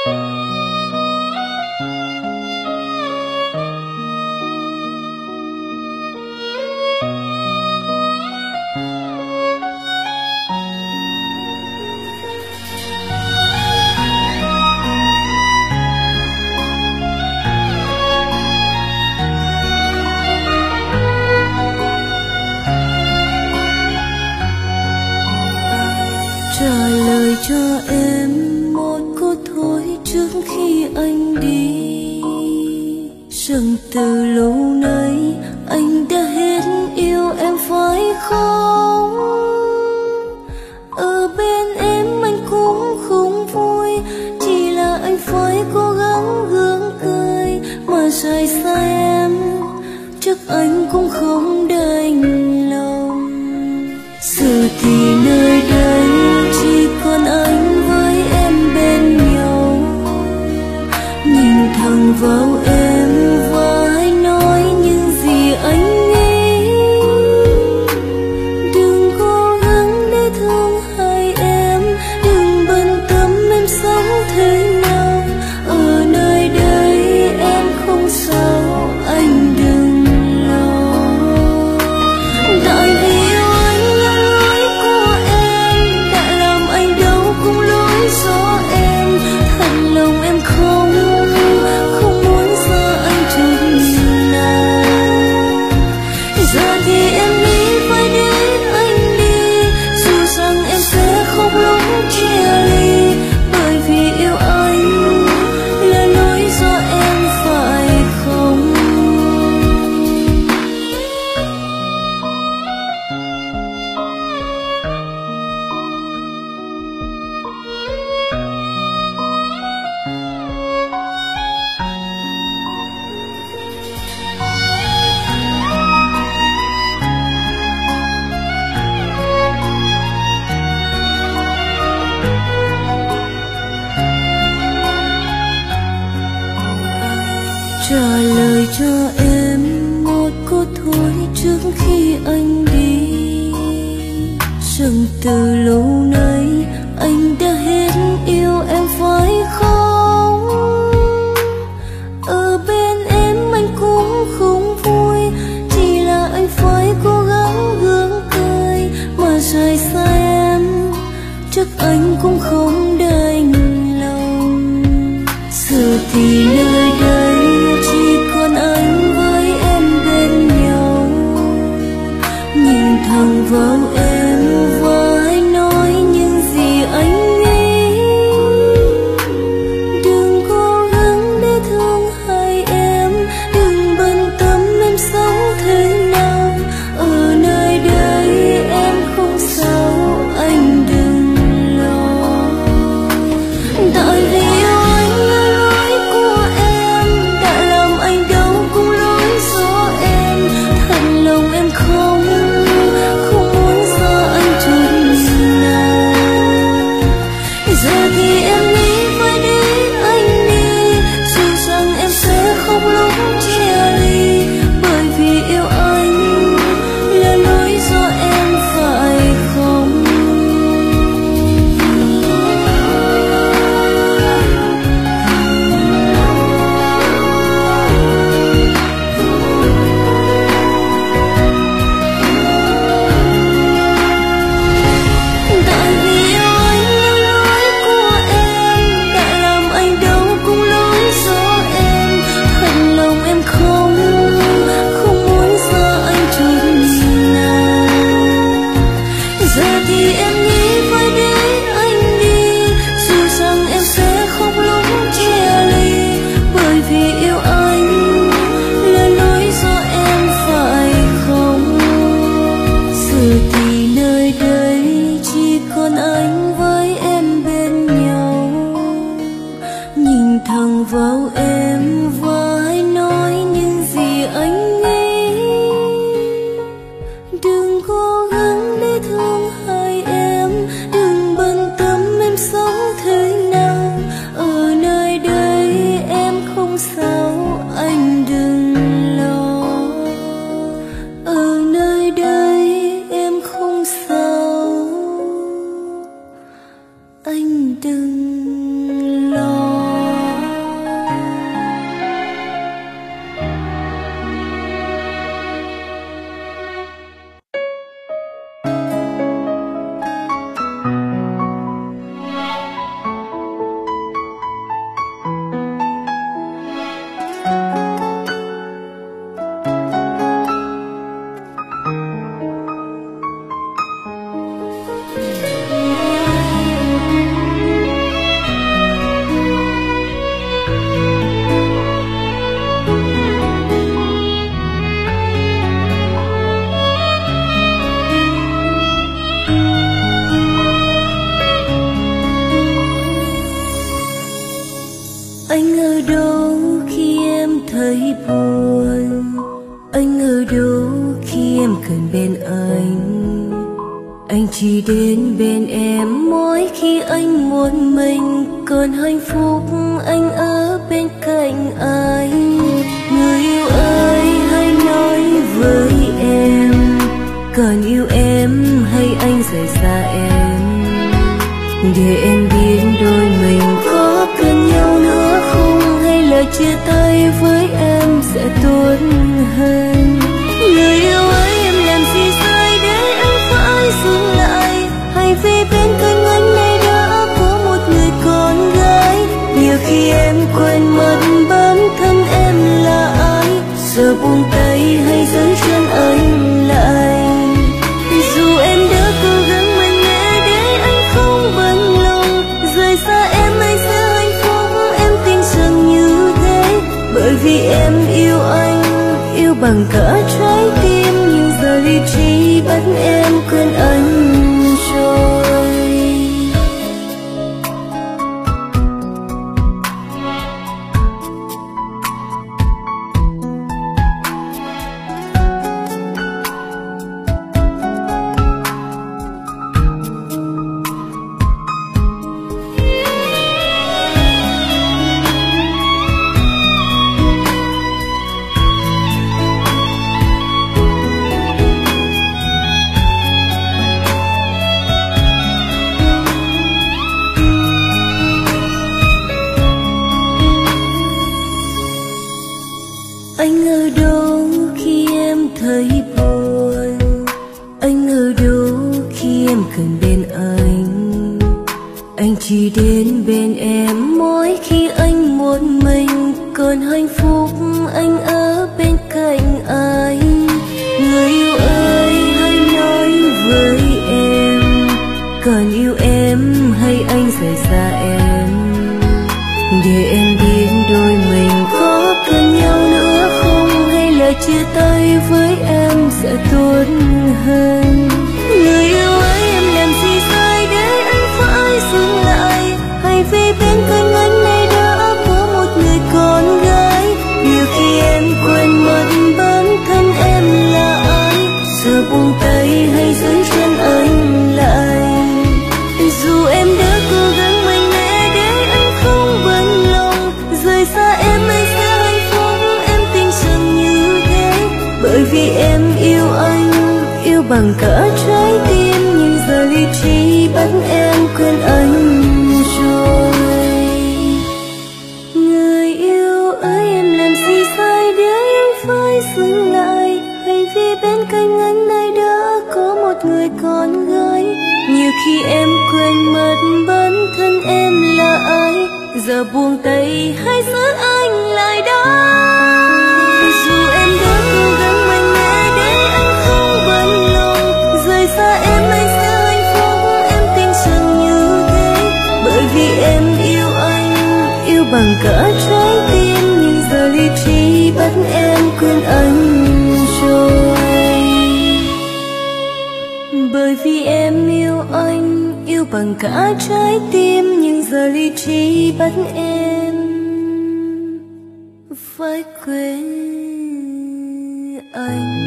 Trả lời cho em một câu thôi trước khi anh đi, rằng từ lâu nay anh đã hết yêu em phải không? Ở bên em anh cũng không vui, chỉ là anh phải cố gắng gượng cười, mà rời xa em chắc anh cũng không đành lòng. Giờ thì nơi đây chỉ còn anh với em bên nhau, nhìn thẳng vào em và hãy nói những gì anh nghĩ. Đừng cố gắng để thương hai em, đừng bận tâm em sống thế nào. Ở nơi đây em không sao, anh đừng lo. Tại vì yêu anh là lỗi của em, đã làm anh đau cùng lỗi do em. Thật lòng em không muốn xa anh chút nào. Giờ thì em nghĩ phải để anh đi, dù rằng em sẽ khóc lúc chia ly. Bởi vì yêu anh là lỗi do em phải không? Trả lời cho em một câu thôi trước khi anh đi, rằng từ lâu nay anh đã hết yêu em phải không? Ở bên em anh cũng không vui, chỉ là anh phải cố gắng gượng cười, mà rời xa em chắc anh cũng không đành lòng. Giờ thì nơi đây chỉ còn anh với em bên nhau, nhìn thẳng vào em và hãy nói những buồn. Anh ở đâu khi em cần bên anh chỉ đến bên em mỗi khi anh muốn mình. Còn hạnh phúc anh ở bên cạnh anh. Người yêu ơi hãy nói với em, còn yêu em hay anh rời xa em, để em biết đôi mình có cần nhau nữa không, hay là chia tay với em sẽ tốt hơn. Người yêu ơi em làm gì sai để anh phải dừng lại, hay vì bên cạnh anh này đã có một người con gái. Nhiều khi em quên mất bản thân em là ai, giờ buông tay hay giữ chân anh lại. Dù em đã cố gắng mạnh mẽ để anh không bận lòng, rời xa em anh sẽ hạnh phúc, em tin rằng như thế. Bởi vì em yêu anh, yêu bằng cả trái tim, nhưng giờ lý trí bắt em quên anh rồi. Anh ở đâu khi em thấy buồn, anh ở đâu khi em cần bên anh chỉ đến bên em mỗi khi anh muốn mình. Còn hạnh phúc anh ở bên cạnh anh. Người yêu ơi hãy nói với em, còn yêu em hay anh rời xa em, để em biết đôi mình có cần nhau nữa không, hay là chia tay với em sẽ tốt hơn. Người yêu ơi em làm gì sai để anh phải dừng lại, hay vì bên cạnh anh này đã có một người con gái. Nhiều khi em quên mất bản thân em là ai, giờ buông tay hay giữ chân anh lại. Dù em đã cố gắng mạnh mẽ để anh không bận lòng, rời xa em anh sẽ hạnh phúc, em tin rằng như thế. Bởi vì em yêu anh, yêu bằng cả trái tim, nhưng giờ lý trí bắt em quên anh rồi. Người yêu ơi em làm gì sai để em phải dừng lại, hay vì bên cạnh anh này đã có một người con gái. Nhiều khi em quên mất bản thân em là ai, giờ buông tay hay giữ anh lại đó. Dù em đã cố gắng mạnh mẽ để anh không bận lòng, rời xa em anh sẽ hạnh phúc, em tin rằng như thế. Bởi vì em yêu anh, yêu bằng cả trái tim, nhưng giờ lý trí bắt em quên anh rồi. Bởi vì em yêu anh, yêu bằng cả trái tim, nhưng giờ lý trí bắt em phải quên anh.